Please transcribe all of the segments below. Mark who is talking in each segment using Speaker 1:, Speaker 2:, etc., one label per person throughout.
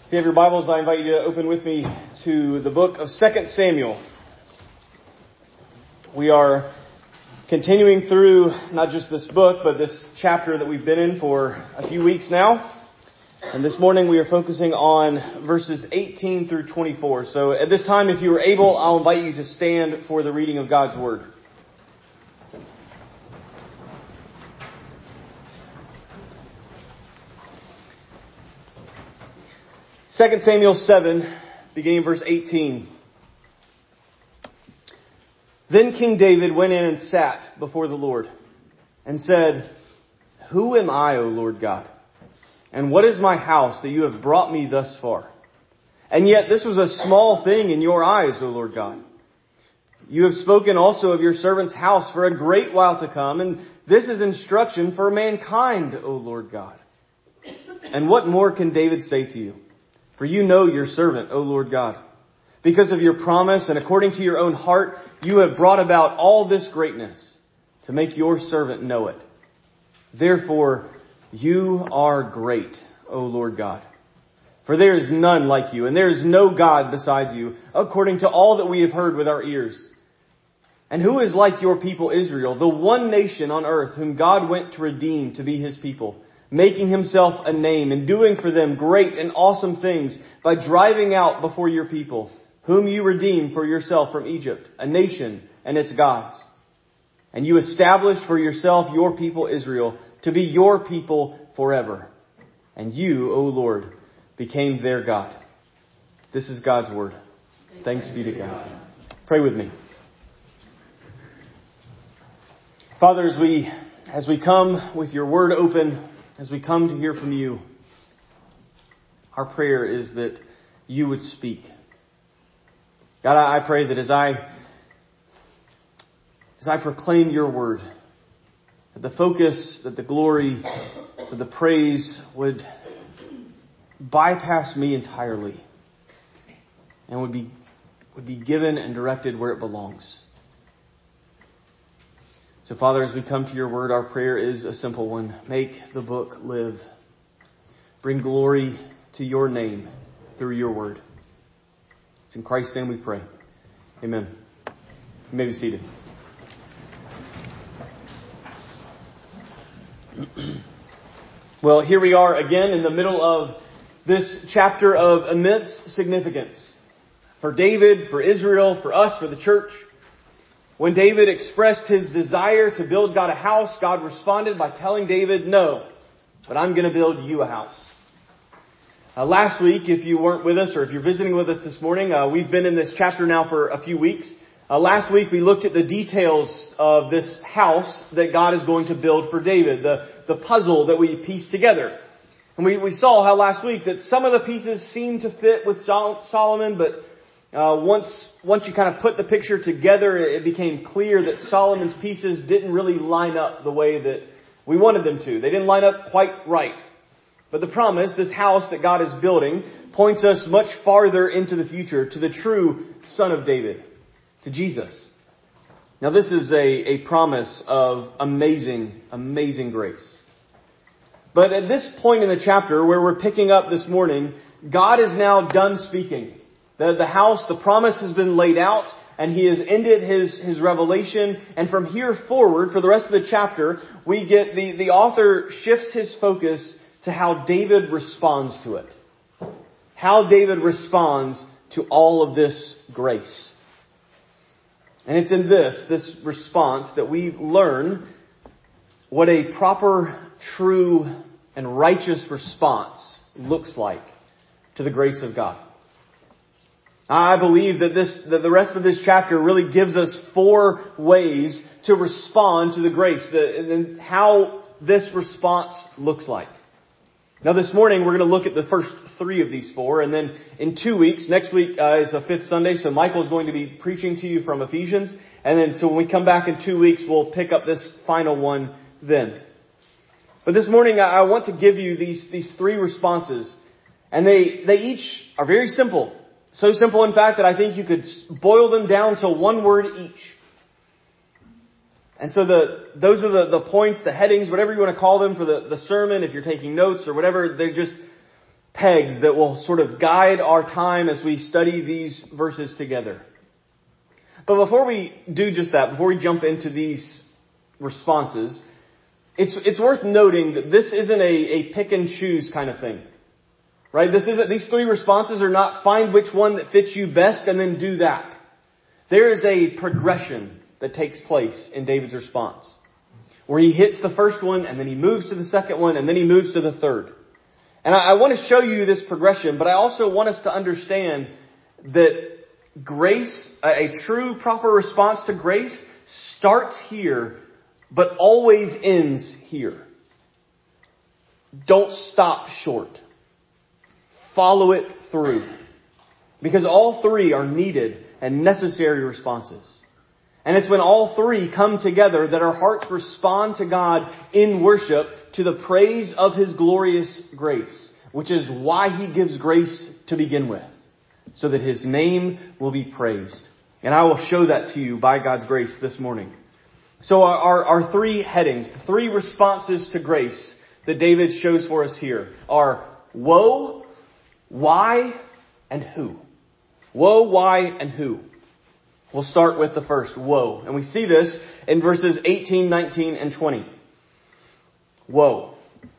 Speaker 1: If you have your Bibles, I invite you to open with me to the book of 2 Samuel. We are continuing through not just this book, but this chapter that we've been in for a few weeks now. And this morning we are focusing on verses 18 through 24. So at this time, if you are able, I'll invite you to stand for the reading of God's Word. Second Samuel 7, beginning verse 18. Then King David went in and sat before the Lord and said, "Who am I, O Lord God? And what is my house that you have brought me thus far? And yet this was a small thing in your eyes, O Lord God. You have spoken also of your servant's house for a great while to come, and this is instruction for mankind, O Lord God. And what more can David say to you? For you know your servant, O Lord God. Because of your promise and according to your own heart, you have brought about all this greatness to make your servant know it. Therefore, you are great, O Lord God. For there is none like you, and there is no God besides you, according to all that we have heard with our ears. And who is like your people Israel, the one nation on earth whom God went to redeem to be his people, making himself a name and doing for them great and awesome things by driving out before your people, whom you redeemed for yourself from Egypt, a nation and its gods. And you established for yourself your people Israel to be your people forever. And you, O Lord, became their God." This is God's word. Thanks be to God. Pray with me. Father, as we come with your word open, as we come to hear from you, our prayer is that you would speak. God, I pray that as I proclaim your word, that the focus, that the glory, that the praise would bypass me entirely and would be given and directed where it belongs. So, Father, as we come to your word, our prayer is a simple one. Make the book live. Bring glory to your name through your word. It's in Christ's name we pray. Amen. You may be seated. Well, here we are again in the middle of this chapter of immense significance for David, for Israel, for us, for the church. When David expressed his desire to build God a house, God responded by telling David, "No, but I'm going to build you a house." Last week, if you weren't with us or if you're visiting with us this morning, we've been in this chapter now for a few weeks. Last week, we looked at the details of this house that God is going to build for David, the puzzle that we pieced together. And we saw how last week that some of the pieces seemed to fit with Solomon, but once you kind of put the picture together, it became clear that Solomon's pieces didn't really line up the way that we wanted them to. They didn't line up quite right. But the promise, this house that God is building, points us much farther into the future to the true Son of David, to Jesus. Now this is a promise of amazing, amazing grace. But at this point in the chapter where we're picking up this morning, God is now done speaking. The house, the promise has been laid out, and he has ended his revelation. And from here forward, for the rest of the chapter, we get the author shifts his focus to how David responds to it. How David responds to all of this grace. And it's in this response that we learn what a proper, true, and righteous response looks like to the grace of God. I believe that the rest of this chapter really gives us 4 ways to respond to the grace, and how this response looks like. Now this morning we're going to look at the first 3 of these 4, and then in 2 weeks, next week is a 5th Sunday, so Michael is going to be preaching to you from Ephesians, and then so when we come back in 2 weeks, we'll pick up this final one then. But this morning I want to give you these 3 responses, and they each are very simple. So simple, in fact, that I think you could boil them down to 1 word each. And so those are the points, the headings, whatever you want to call them for the sermon, if you're taking notes or whatever. They're just pegs that will sort of guide our time as we study these verses together. But before we do just that, before we jump into these responses, it's worth noting that this isn't a pick and choose kind of thing. Right? These three responses are not find which one that fits you best and then do that. There is a progression that takes place in David's response, where he hits the first one and then he moves to the second one and then he moves to the third. And I want to show you this progression, but I also want us to understand that grace, a true proper response to grace, starts here, but always ends here. Don't stop short. Follow it through. Because all three are needed and necessary responses. And it's when all three come together that our hearts respond to God in worship to the praise of His glorious grace, which is why He gives grace to begin with, so that His name will be praised. And I will show that to you by God's grace this morning. So our three headings, the three responses to grace that David shows for us here are woe, why, and who. Woe, why, and who. We'll start with the first, woe. And we see this in verses 18, 19, and 20. Woe.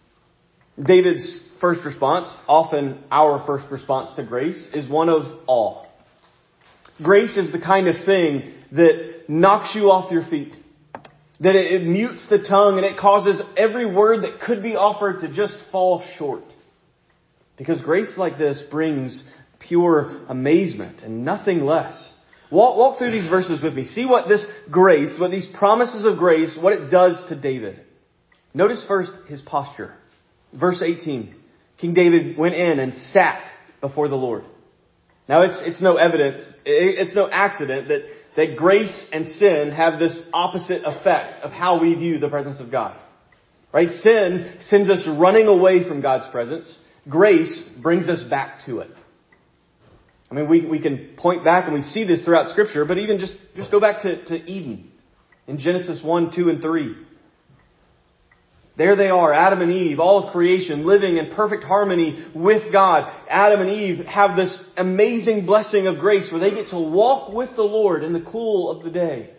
Speaker 1: David's first response, often our first response to grace, is one of awe. Grace is the kind of thing that knocks you off your feet. That it mutes the tongue and it causes every word that could be offered to just fall short. Because grace like this brings pure amazement and nothing less. Walk through these verses with me. See what this grace, what these promises of grace, what it does to David. Notice first his posture. Verse 18. King David went in and sat before the Lord. Now it's no evidence, it's no accident that grace and sin have this opposite effect of how we view the presence of God. Right? Sin sends us running away from God's presence. Grace brings us back to it. I mean, we can point back and we see this throughout Scripture, but even just go back to Eden in Genesis 1, 2, and 3. There they are, Adam and Eve, all of creation, living in perfect harmony with God. Adam and Eve have this amazing blessing of grace where they get to walk with the Lord in the cool of the day.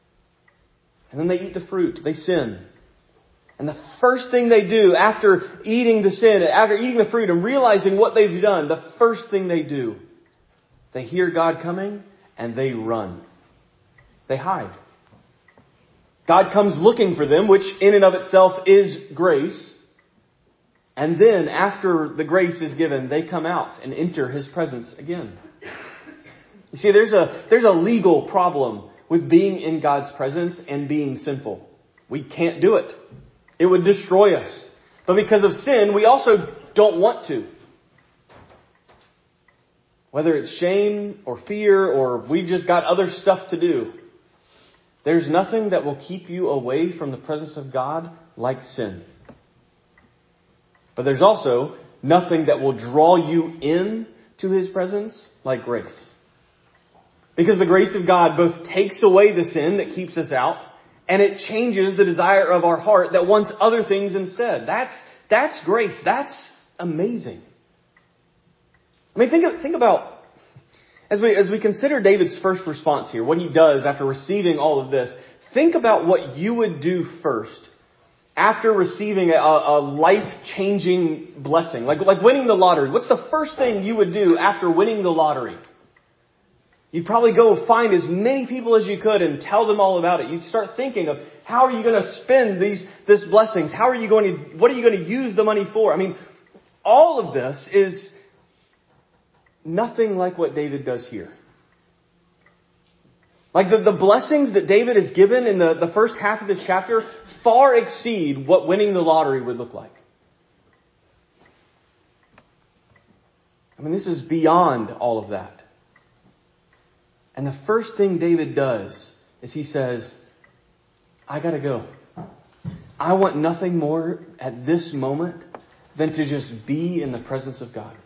Speaker 1: And then they eat the fruit. They sin. And the first thing they do after eating the fruit and realizing what they've done, the first thing they do, they hear God coming and they run. They hide. God comes looking for them, which in and of itself is grace. And then after the grace is given, they come out and enter His presence again. You see, there's a legal problem with being in God's presence and being sinful. We can't do it. It would destroy us. But because of sin, we also don't want to. Whether it's shame or fear or we've just got other stuff to do. There's nothing that will keep you away from the presence of God like sin. But there's also nothing that will draw you in to His presence like grace. Because the grace of God both takes away the sin that keeps us out and it changes the desire of our heart that wants other things instead. That's grace. That's amazing. I mean, think about, as we consider David's first response here, what he does after receiving all of this, think about what you would do first after receiving a life-changing blessing, like winning the lottery. What's the first thing you would do after winning the lottery? You'd probably go find as many people as you could and tell them all about it. You'd start thinking of how are you going to spend this blessings? What are you going to use the money for? I mean, all of this is nothing like what David does here. Like the blessings that David is given in the first half of this chapter far exceed what winning the lottery would look like. I mean, this is beyond all of that. And the first thing David does is he says, I gotta go. I want nothing more at this moment than to just be in the presence of God.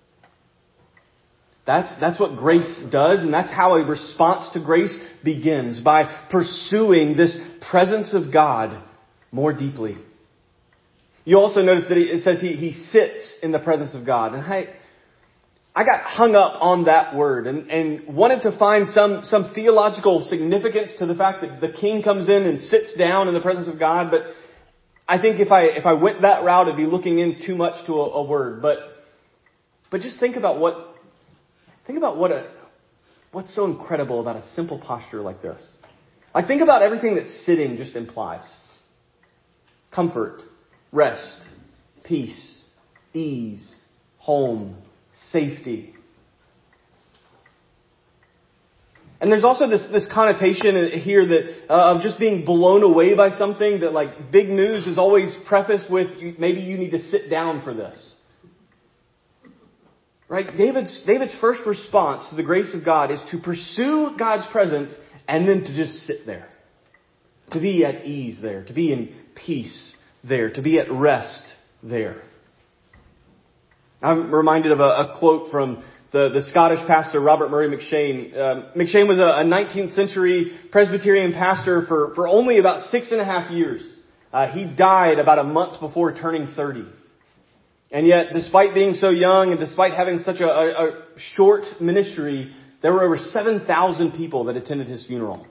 Speaker 1: That's what grace does, and that's how a response to grace begins, by pursuing this presence of God more deeply. You also notice that it says he sits in the presence of God. And I got hung up on that word and wanted to find some theological significance to the fact that the king comes in and sits down in the presence of God. But I think if I went that route, I'd be looking in too much to a word. But just think about what's so incredible about a simple posture like this. Like, think about everything that sitting just implies. Comfort, rest, peace, ease, home, safety. And there's also this connotation here that of just being blown away by something, that like big news is always prefaced with maybe you need to sit down for this. Right? David's first response to the grace of God is to pursue God's presence and then to just sit there. To be at ease there. To be in peace there. To be at rest there. I'm reminded of a quote from the Scottish pastor Robert Murray McCheyne. McCheyne was a 19th century Presbyterian pastor for only about 6.5 years. He died about a month before turning 30. And yet, despite being so young and despite having such a short ministry, there were over 7,000 people that attended his funeral.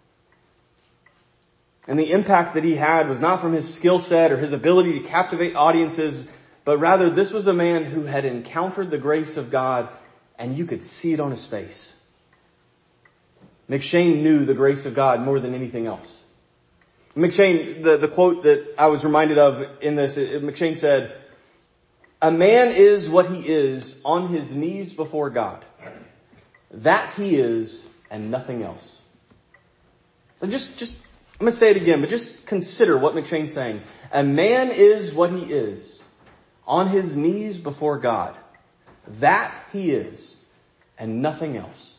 Speaker 1: And the impact that he had was not from his skill set or his ability to captivate audiences, but rather this was a man who had encountered the grace of God, and you could see it on his face. McCheyne knew the grace of God more than anything else. McCheyne, the quote that I was reminded of in this, McCheyne said, "A man is what he is on his knees before God. That he is and nothing else." And just I'm going to say it again, but just consider what McCheyne's saying. A man is what he is on his knees before God. That he is and nothing else.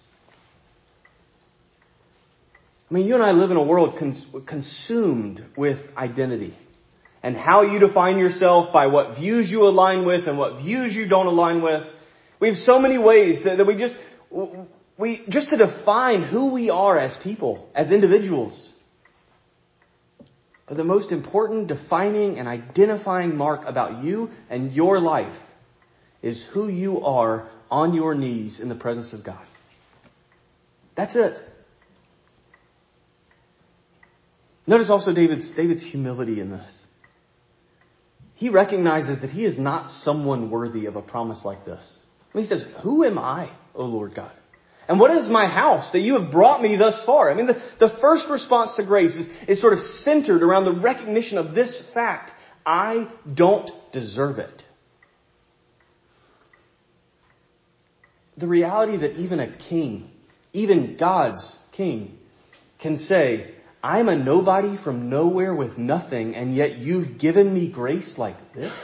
Speaker 1: I mean, you and I live in a world consumed with identity. And how you define yourself by what views you align with and what views you don't align with. We have so many ways that we just to define who we are as people, as individuals. But the most important defining and identifying mark about you and your life is who you are on your knees in the presence of God. That's it. Notice also David's humility in this. He recognizes that he is not someone worthy of a promise like this. I mean, he says, "Who am I, O Lord God? And what is my house that you have brought me thus far?" I mean, the first response to grace is sort of centered around the recognition of this fact. I don't deserve it. The reality that even a king, even God's king, can say, "I'm a nobody from nowhere with nothing, and yet you've given me grace like this."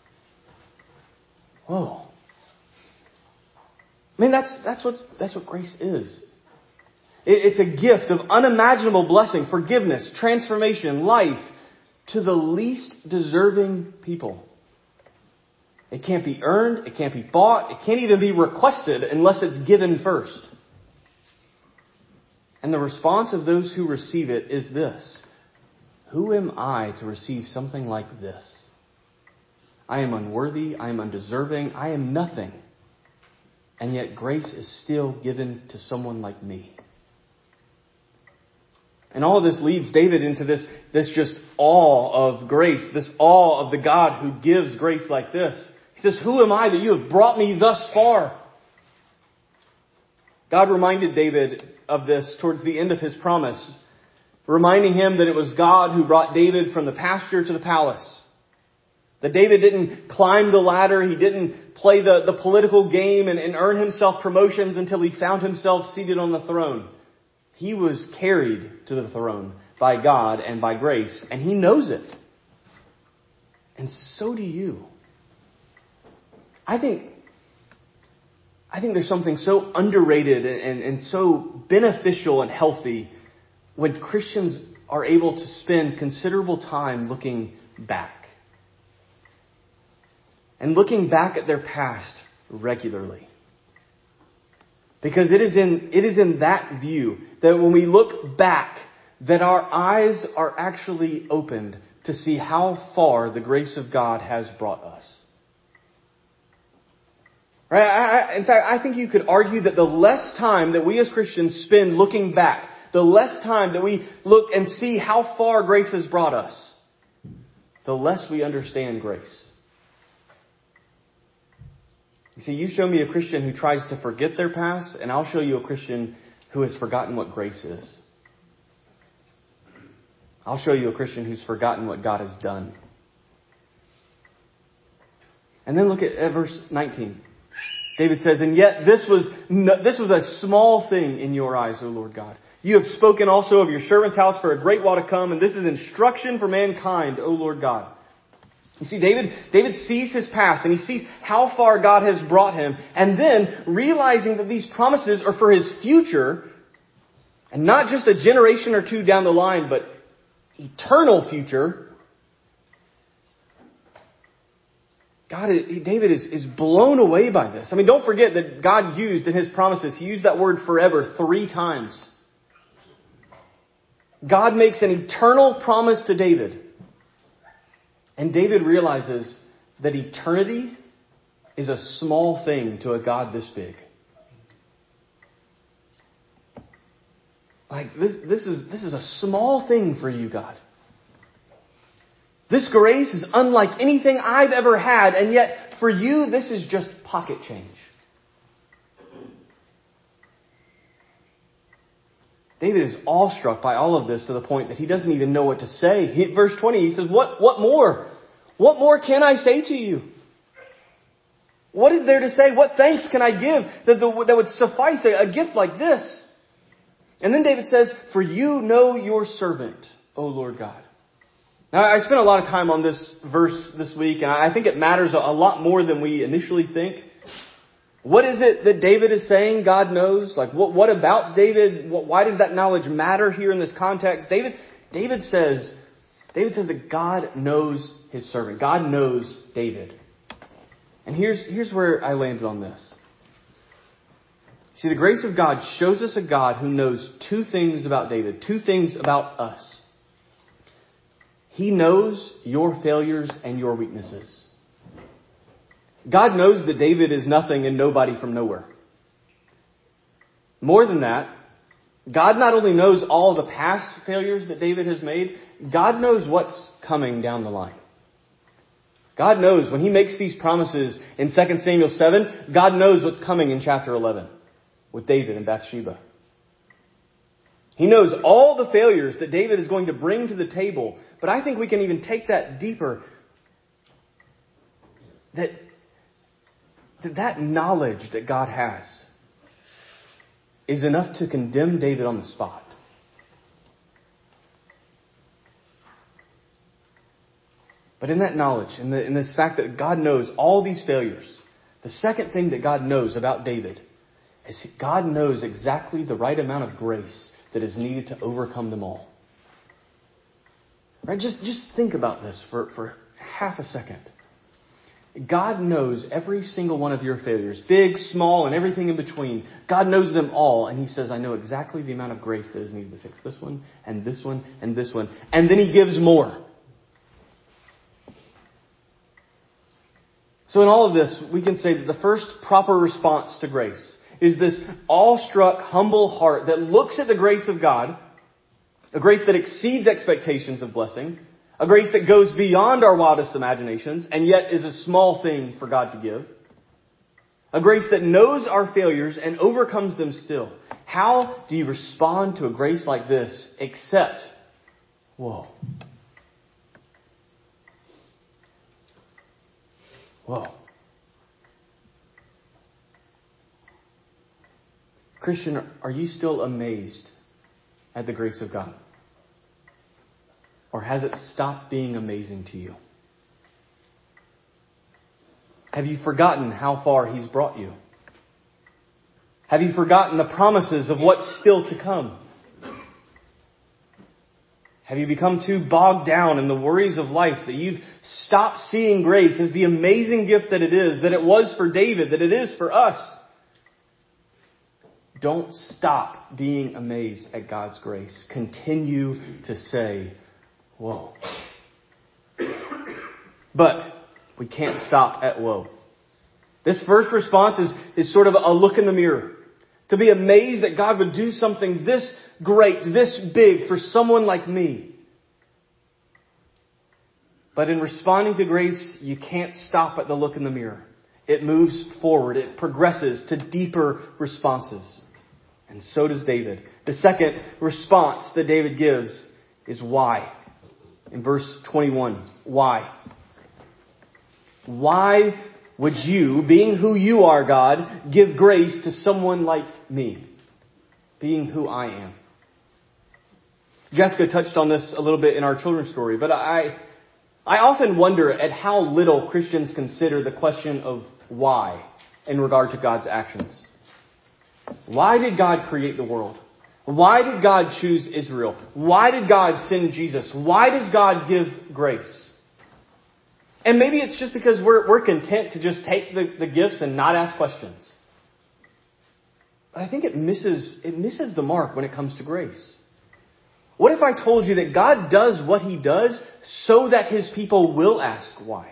Speaker 1: Whoa. I mean, that's what grace is. It's a gift of unimaginable blessing, forgiveness, transformation, life to the least deserving people. It can't be earned. It can't be bought. It can't even be requested unless it's given first. And the response of those who receive it is this: "Who am I to receive something like this? I am unworthy. I am undeserving. I am nothing. And yet grace is still given to someone like me." And all of this leads David into this just awe of grace, this awe of the God who gives grace like this. He says, "Who am I that you have brought me thus far?" God reminded David of this towards the end of his promise, reminding him that it was God who brought David from the pasture to the palace. That David didn't climb the ladder, he didn't play the political game and earn himself promotions until he found himself seated on the throne. He was carried to the throne by God and by grace, and he knows it. And so do you. I think there's something so underrated and so beneficial and healthy when Christians are able to spend considerable time looking back. And looking back at their past regularly. Because it is in that view that when we look back, that our eyes are actually opened to see how far the grace of God has brought us. Right? In fact, I think you could argue that the less time that we as Christians spend looking back, the less time that we look and see how far grace has brought us, the less we understand grace. You see, you show me a Christian who tries to forget their past, and I'll show you a Christian who has forgotten what grace is. I'll show you a Christian who's forgotten what God has done. And then look at verse 19. David says, and yet this was a small thing in your eyes, O Lord God. You have spoken also of your servant's house for a great while to come, and this is instruction for mankind, O Lord God. You see, David sees his past, and he sees how far God has brought him, and then realizing that these promises are for his future, and not just a generation or two down the line, but eternal future. David is blown away by this. I mean, don't forget that God used in his promises, he used that word forever 3 times. God makes an eternal promise to David. And David realizes that eternity is a small thing to a God this big. Like, this is a small thing for you, God. This grace is unlike anything I've ever had, and yet for you, this is just pocket change. David is awestruck by all of this to the point that he doesn't even know what to say. Verse 20, he says, What more? What more can I say to you? What is there to say? What thanks can I give that would suffice a gift like this? And then David says, for you know your servant, O Lord God. Now, I spent a lot of time on this verse this week, and I think it matters a lot more than we initially think. What is it that David is saying God knows? Like, what about David? Why does that knowledge matter here in this context? David says that God knows his servant. God knows David. And here's where I landed on this. See, the grace of God shows us a God who knows 2 things about David, 2 things about us. He knows your failures and your weaknesses. God knows that David is nothing and nobody from nowhere. More than that, God not only knows all the past failures that David has made, God knows what's coming down the line. God knows when he makes these promises in 2 Samuel 7, God knows what's coming in chapter 11 with David and Bathsheba. He knows all the failures that David is going to bring to the table. But I think we can even take that deeper. That knowledge that God has is enough to condemn David on the spot. But in that knowledge, in this fact that God knows all these failures, the second thing that God knows about David is God knows exactly the right amount of grace that is needed to overcome them all. Right? Just think about this for half a second. God knows every single one of your failures, big, small, and everything in between. God knows them all, and he says, I know exactly the amount of grace that is needed to fix this one, and this one, and this one. And then he gives more. So in all of this, we can say that the first proper response to grace is this awestruck, humble heart that looks at the grace of God, a grace that exceeds expectations of blessing, a grace that goes beyond our wildest imaginations and yet is a small thing for God to give, a grace that knows our failures and overcomes them still. How do you respond to a grace like this except, whoa. Christian, are you still amazed at the grace of God? Or has it stopped being amazing to you? Have you forgotten how far he's brought you? Have you forgotten the promises of what's still to come? Have you become too bogged down in the worries of life that you've stopped seeing grace as the amazing gift that it was for David, that it is for us? Don't stop being amazed at God's grace. Continue to say, whoa. But we can't stop at woe. This first response is sort of a look in the mirror. To be amazed that God would do something this great, this big for someone like me. But in responding to grace, you can't stop at the look in the mirror. It moves forward. It progresses to deeper responses. And so does David. The second response that David gives is why. In verse 21, why? Why would you, being who you are, God, give grace to someone like me? Being who I am. Jessica touched on this a little bit in our children's story, but I often wonder at how little Christians consider the question of why in regard to God's actions. Why did God create the world? Why did God choose Israel? Why did God send Jesus? Why does God give grace? And maybe it's just because we're content to just take the gifts and not ask questions. But I think it misses the mark when it comes to grace. What if I told you that God does what He does so that His people will ask why?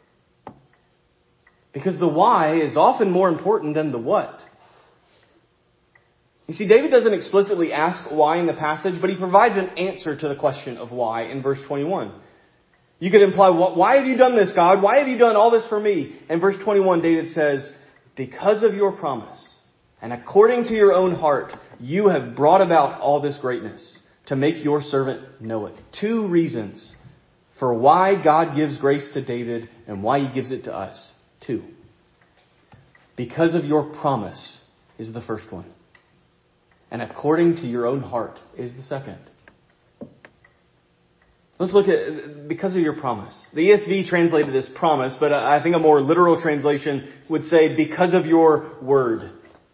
Speaker 1: Because the why is often more important than the what. You see, David doesn't explicitly ask why in the passage, but he provides an answer to the question of why in verse 21. You could imply, why have you done this, God? Why have you done all this for me? In verse 21, David says, because of your promise and according to your own heart, you have brought about all this greatness to make your servant know it. Two reasons for why God gives grace to David and why He gives it to us. Two. Because of your promise is the first one. And according to your own heart is the second. Let's look at because of your promise. The ESV translated this promise, but I think a more literal translation would say because of your word.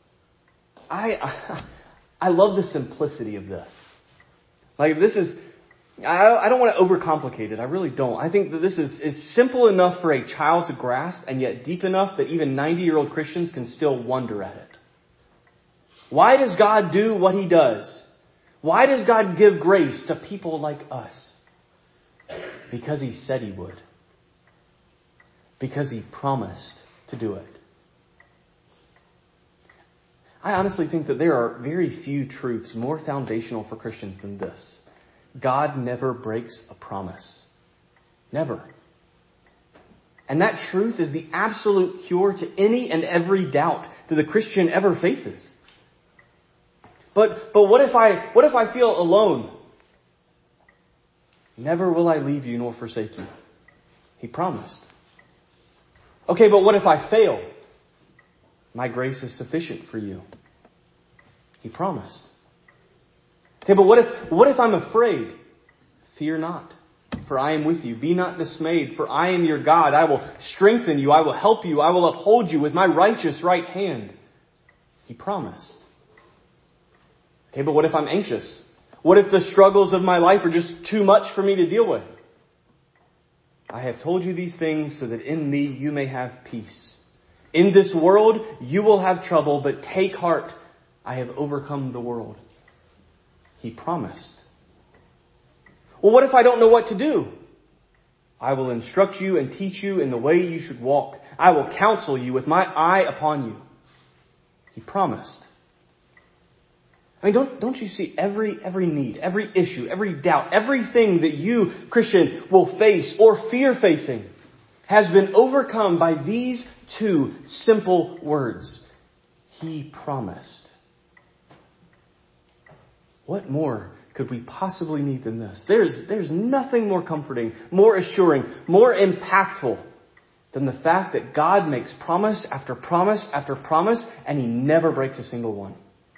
Speaker 1: I love the simplicity of this. Like this is, I don't want to overcomplicate it. I really don't. I think that this is simple enough for a child to grasp and yet deep enough that even 90-year-old Christians can still wonder at it. Why does God do what He does? Why does God give grace to people like us? Because He said He would. Because He promised to do it. I honestly think that there are very few truths more foundational for Christians than this. God never breaks a promise. Never. And that truth is the absolute cure to any and every doubt that the Christian ever faces. But what if I feel alone? Never will I leave you nor forsake you. He promised. Okay, but what if I fail? My grace is sufficient for you. He promised. Okay, but what if I'm afraid? Fear not, for I am with you. Be not dismayed, for I am your God. I will strengthen you. I will help you. I will uphold you with my righteous right hand. He promised. Okay, but what if I'm anxious? What if the struggles of my life are just too much for me to deal with? I have told you these things so that in me you may have peace. In this world you will have trouble, but take heart. I have overcome the world. He promised. Well, what if I don't know what to do? I will instruct you and teach you in the way you should walk. I will counsel you with my eye upon you. He promised. I mean, don't you see every need, every issue, every doubt, everything that you, Christian, will face or fear facing has been overcome by these two simple words. He promised. What more could we possibly need than this? There's nothing more comforting, more assuring, more impactful than the fact that God makes promise after promise after promise and He never breaks a single one.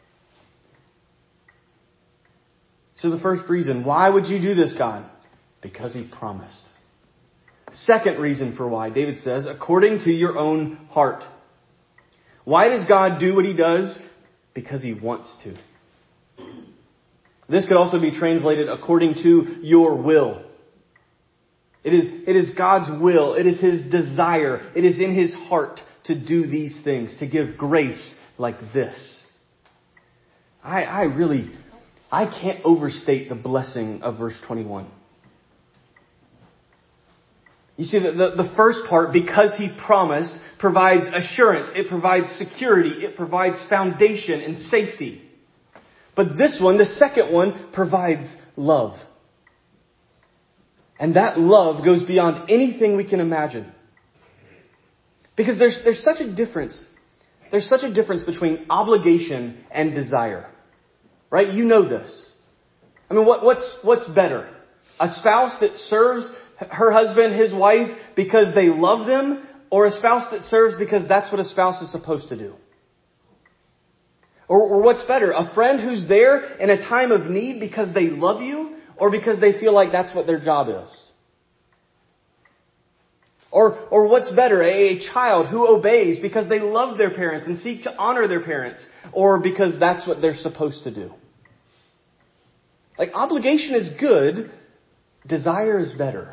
Speaker 1: So the first reason, why would you do this, God? Because He promised. Second reason for why, David says, according to your own heart. Why does God do what He does? Because He wants to. This could also be translated according to your will. It is God's will. It is His desire. It is in His heart to do these things, to give grace like this. I can't overstate the blessing of verse 21. You see, the first part, because He promised, provides assurance. It provides security. It provides foundation and safety. But this one, the second one, provides love. And that love goes beyond anything we can imagine. Because there's such a difference. There's such a difference between obligation and desire. Right? You know this. I mean, what's better? A spouse that serves her husband, his wife, because they love them, or a spouse that serves because that's what a spouse is supposed to do? Or what's better? A friend who's there in a time of need because they love you, or because they feel like that's what their job is? Or what's better? A child who obeys because they love their parents and seek to honor their parents, or because that's what they're supposed to do? Like, obligation is good. Desire is better.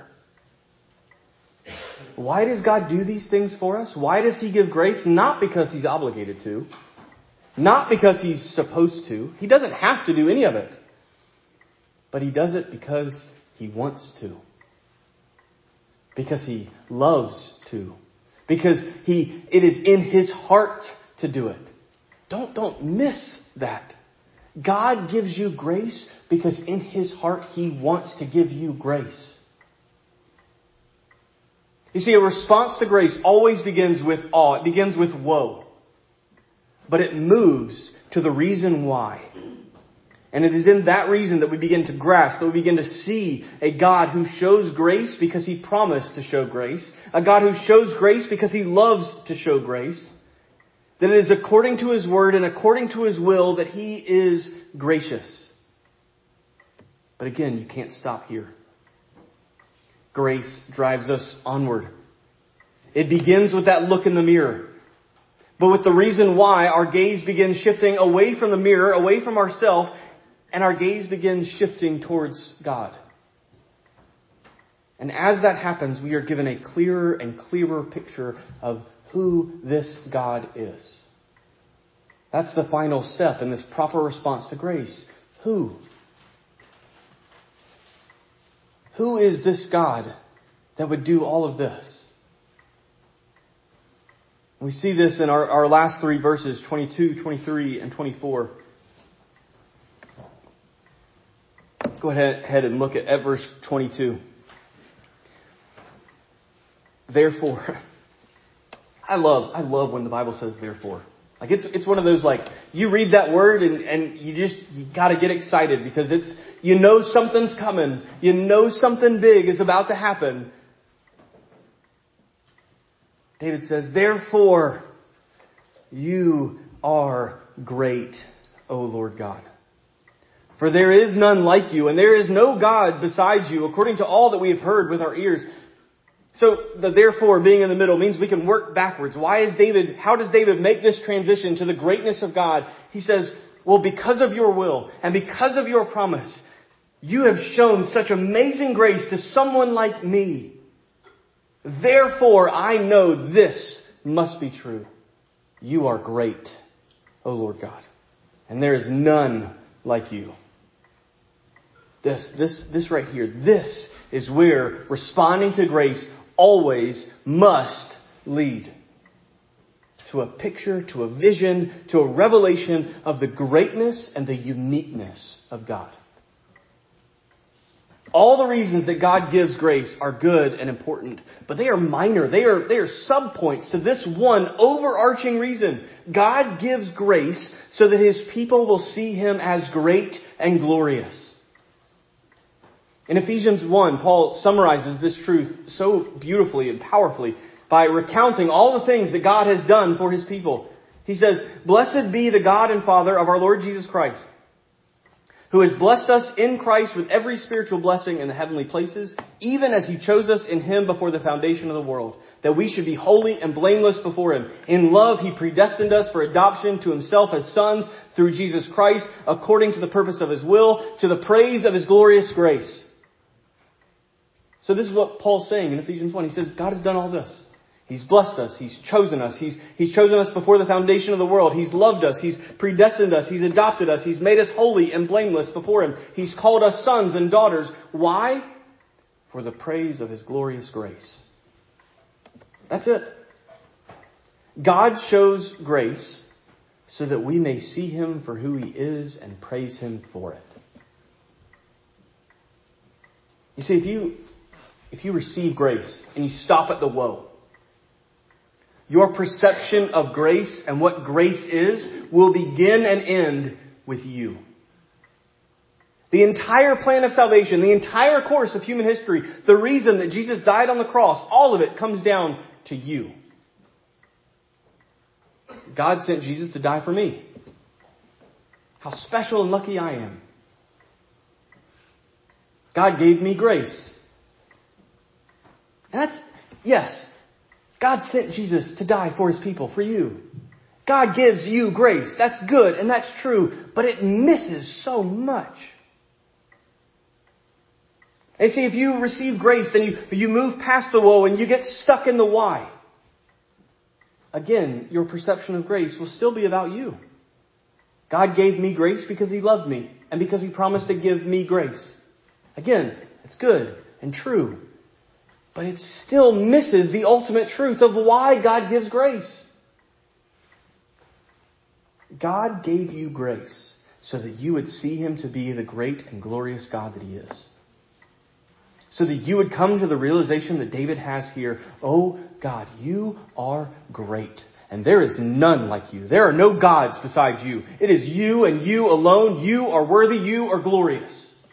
Speaker 1: Why does God do these things for us? Why does He give grace? Not because He's obligated to. Not because He's supposed to. He doesn't have to do any of it. But He does it because He wants to. Because He loves to. Because it is in His heart to do it. Don't miss that. God gives you grace because in His heart He wants to give you grace. You see, a response to grace always begins with awe. It begins with woe. But it moves to the reason why. And it is in that reason that we begin to grasp, that we begin to see a God who shows grace because He promised to show grace. A God who shows grace because He loves to show grace. That it is according to His word and according to His will that He is gracious. But again, you can't stop here. Grace drives us onward. It begins with that look in the mirror. But with the reason why, our gaze begins shifting away from the mirror, away from ourselves, and our gaze begins shifting towards God. And as that happens, we are given a clearer and clearer picture of who this God is. That's the final step in this proper response to grace. Who? Who is this God that would do all of this? We see this in our last three verses, 22, 23, and 24. Go ahead and look at verse 22. Therefore, I love when the Bible says therefore. Like it's one of those, like, you read that word and you gotta get excited because you know something's coming. You know something big is about to happen. David says, therefore, you are great, O Lord God. For there is none like you, and there is no God besides you, according to all that we have heard with our ears. So the therefore being in the middle means we can work backwards. How does David make this transition to the greatness of God? He says, well, because of your will and because of your promise, you have shown such amazing grace to someone like me. Therefore, I know this must be true. You are great, O Lord God, and there is none like you. This right here, this is where responding to grace always must lead to a picture, to a vision, to a revelation of the greatness and the uniqueness of God. All the reasons that God gives grace are good and important, but they are minor. They are subpoints to this one overarching reason. God gives grace so that His people will see Him as great and glorious. In Ephesians 1, Paul summarizes this truth so beautifully and powerfully by recounting all the things that God has done for His people. He says, "Blessed be the God and Father of our Lord Jesus Christ, who has blessed us in Christ with every spiritual blessing in the heavenly places, even as He chose us in Him before the foundation of the world, that we should be holy and blameless before Him. In love, He predestined us for adoption to Himself as sons through Jesus Christ, according to the purpose of His will, to the praise of His glorious grace." So this is what Paul's saying in Ephesians 1. He says, God has done all this. He's blessed us. He's chosen us. He's chosen us before the foundation of the world. He's loved us. He's predestined us. He's adopted us. He's made us holy and blameless before Him. He's called us sons and daughters. Why? For the praise of His glorious grace. That's it. God shows grace so that we may see Him for who He is and praise Him for it. You see, if you receive grace and you stop at the woe, your perception of grace and what grace is will begin and end with you. The entire plan of salvation, the entire course of human history, the reason that Jesus died on the cross, all of it comes down to you. God sent Jesus to die for me. How special and lucky I am. God gave me grace. And yes, God sent Jesus to die for His people, for you. God gives you grace. That's good and that's true, but it misses so much. And see, if you receive grace, then you move past the woe and you get stuck in the why. Again, your perception of grace will still be about you. God gave me grace because He loved me and because He promised to give me grace. Again, it's good and true, but it still misses the ultimate truth of why God gives grace. God gave you grace so that you would see Him to be the great and glorious God that He is. So that you would come to the realization that David has here, oh God, you are great. And there is none like you. There are no gods besides you. It is you and you alone. You are worthy. You are glorious.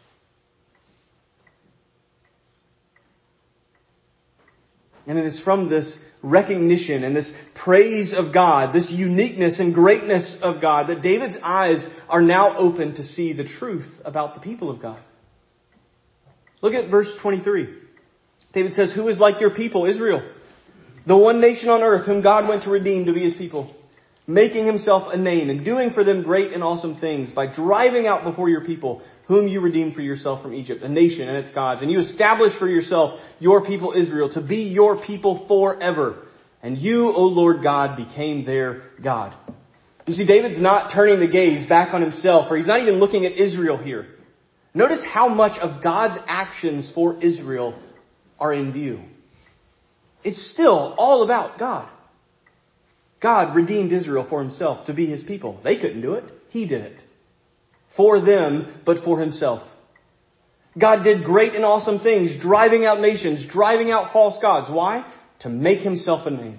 Speaker 1: And it is from this recognition and this praise of God, this uniqueness and greatness of God, that David's eyes are now open to see the truth about the people of God. Look at verse 23. David says, who is like your people, Israel? The one nation on earth whom God went to redeem to be His people, making Himself a name and doing for them great and awesome things by driving out before your people whom you redeemed for yourself from Egypt, a nation and its gods. And you established for yourself your people Israel to be your people forever. And you, O Lord God, became their God. You see, David's not turning the gaze back on himself, or he's not even looking at Israel here. Notice how much of God's actions for Israel are in view. It's still all about God. God redeemed Israel for Himself to be His people. They couldn't do it. He did it. For them, but for Himself. God did great and awesome things, driving out nations, driving out false gods. Why? To make Himself a name.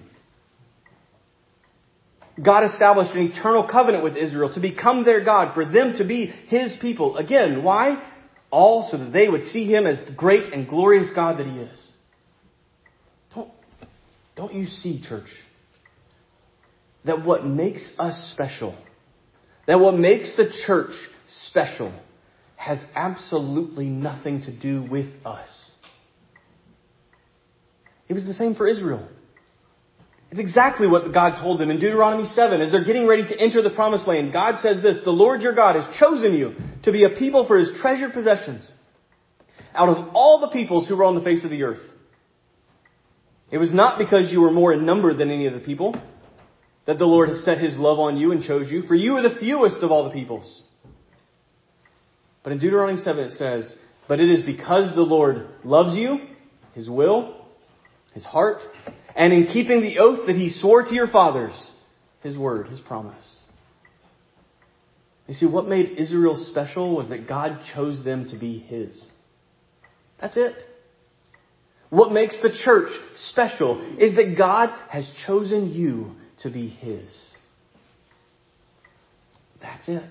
Speaker 1: God established an eternal covenant with Israel to become their God, for them to be His people. Again, why? All so that they would see Him as the great and glorious God that He is. Don't you see, church, that what makes us special, that what makes the church special, has absolutely nothing to do with us? It was the same for Israel. It's exactly what God told them in Deuteronomy 7 as they're getting ready to enter the promised land. God says this, the Lord your God has chosen you to be a people for His treasured possessions out of all the peoples who were on the face of the earth. It was not because you were more in number than any of the people that the Lord has set His love on you and chose you, for you are the fewest of all the peoples. But in Deuteronomy 7 it says, but it is because the Lord loves you, His will, His heart, and in keeping the oath that He swore to your fathers, His word, His promise. You see, what made Israel special was that God chose them to be His. That's it. What makes the church special is that God has chosen you to be His. That's it.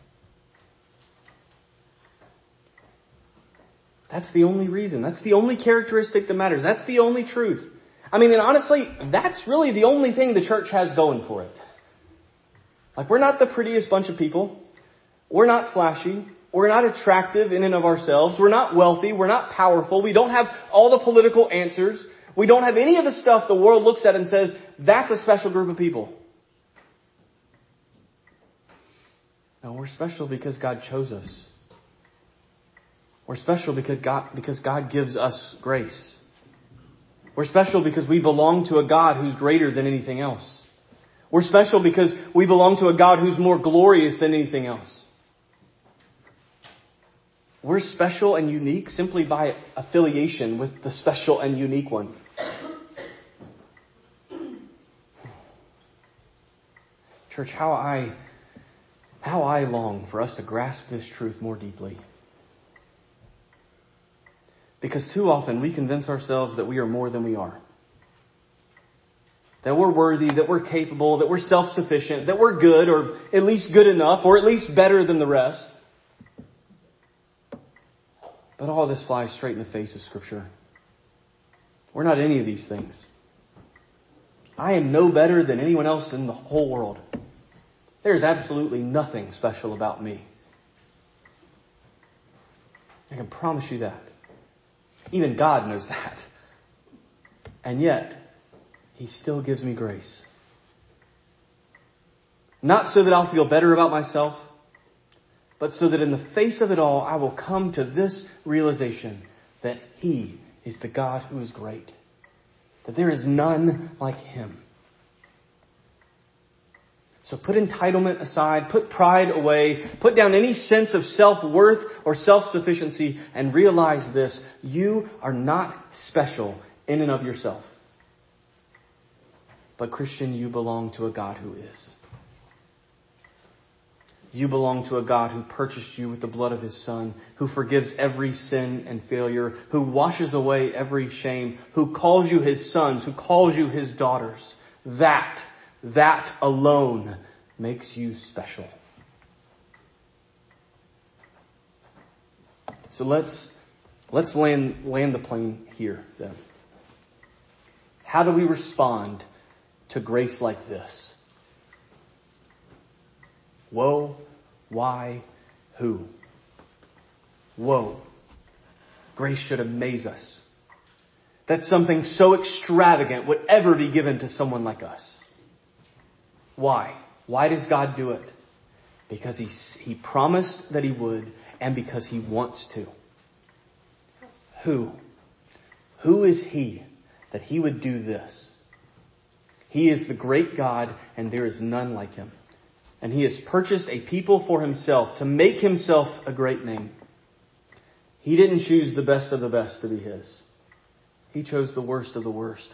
Speaker 1: That's the only reason. That's the only characteristic that matters. That's the only truth. I mean, and honestly, that's really the only thing the church has going for it. Like, we're not the prettiest bunch of people. We're not flashy. We're not attractive in and of ourselves. We're not wealthy. We're not powerful. We don't have all the political answers. We don't have any of the stuff the world looks at and says, that's a special group of people. No, we're special because God chose us. We're special because God gives us grace. We're special because we belong to a God who's greater than anything else. We're special because we belong to a God who's more glorious than anything else. We're special and unique simply by affiliation with the special and unique one. Church, how I long for us to grasp this truth more deeply. Because too often we convince ourselves that we are more than we are. That we're worthy, that we're capable, that we're self-sufficient, that we're good, or at least good enough, or at least better than the rest. But all this flies straight in the face of Scripture. We're not any of these things. I am no better than anyone else in the whole world. There's absolutely nothing special about me. I can promise you that. Even God knows that. And yet, He still gives me grace. Not so that I'll feel better about myself, but so that in the face of it all, I will come to this realization that He is the God who is great. That there is none like Him. So put entitlement aside, put pride away, put down any sense of self-worth or self-sufficiency, and realize this: you are not special in and of yourself. But Christian, you belong to a God who is. You belong to a God who purchased you with the blood of His Son, who forgives every sin and failure, who washes away every shame, who calls you His sons, who calls you His daughters. That alone makes you special. So let's land the plane here then. How do we respond to grace like this? Woe, why, who? Woe. Grace should amaze us. That something so extravagant would ever be given to someone like us. Why? Why does God do it? Because He promised that He would, and because He wants to. Who? Who is He that He would do this? He is the great God, and there is none like Him. And He has purchased a people for Himself to make Himself a great name. He didn't choose the best of the best to be His. He chose the worst of the worst.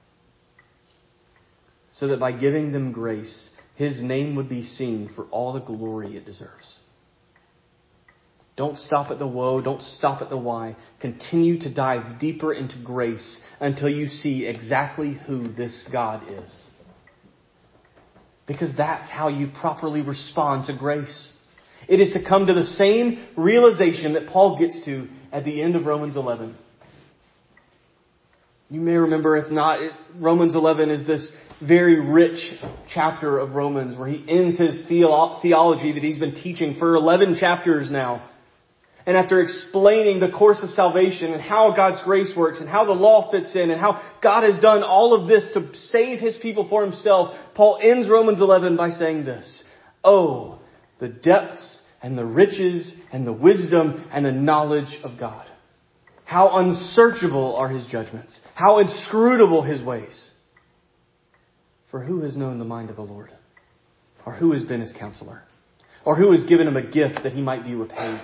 Speaker 1: So that by giving them grace, His name would be seen for all the glory it deserves. Don't stop at the woe. Don't stop at the why. Continue to dive deeper into grace until you see exactly who this God is. Because that's how you properly respond to grace. It is to come to the same realization that Paul gets to at the end of Romans 11. You may remember, if not, Romans 11 is this very rich chapter of Romans where he ends his theology that he's been teaching for 11 chapters now. And after explaining the course of salvation and how God's grace works and how the law fits in and how God has done all of this to save His people for Himself, Paul ends Romans 11 by saying this: "Oh, the depths and the riches and the wisdom and the knowledge of God. How unsearchable are His judgments, how inscrutable His ways. For who has known the mind of the Lord? Or who has been His counselor? Or who has given Him a gift that He might be repaid?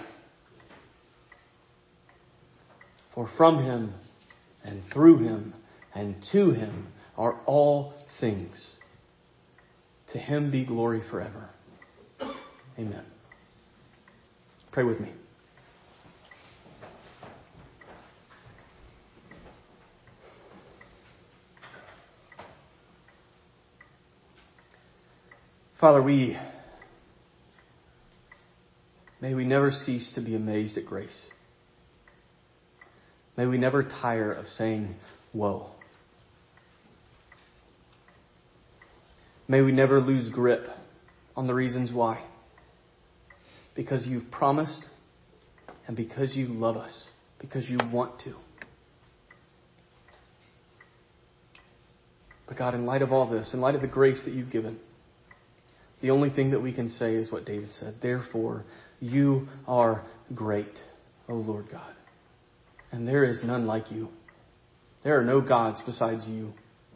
Speaker 1: For from Him and through Him and to Him are all things. To Him be glory forever. Amen." Pray with me. Father, may we never cease to be amazed at grace. May we never tire of saying, "Woe." May we never lose grip on the reasons why. Because You've promised, and because You love us, because You want to. But God, in light of all this, in light of the grace that You've given, the only thing that we can say is what David said: "Therefore, You are great, O Lord God. And there is none like You. There are no gods besides You."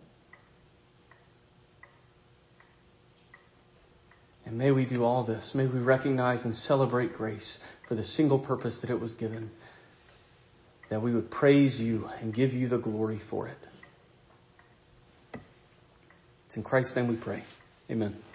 Speaker 1: And may we do all this. May we recognize and celebrate grace for the single purpose that it was given. That we would praise You and give You the glory for it. It's in Christ's name we pray. Amen.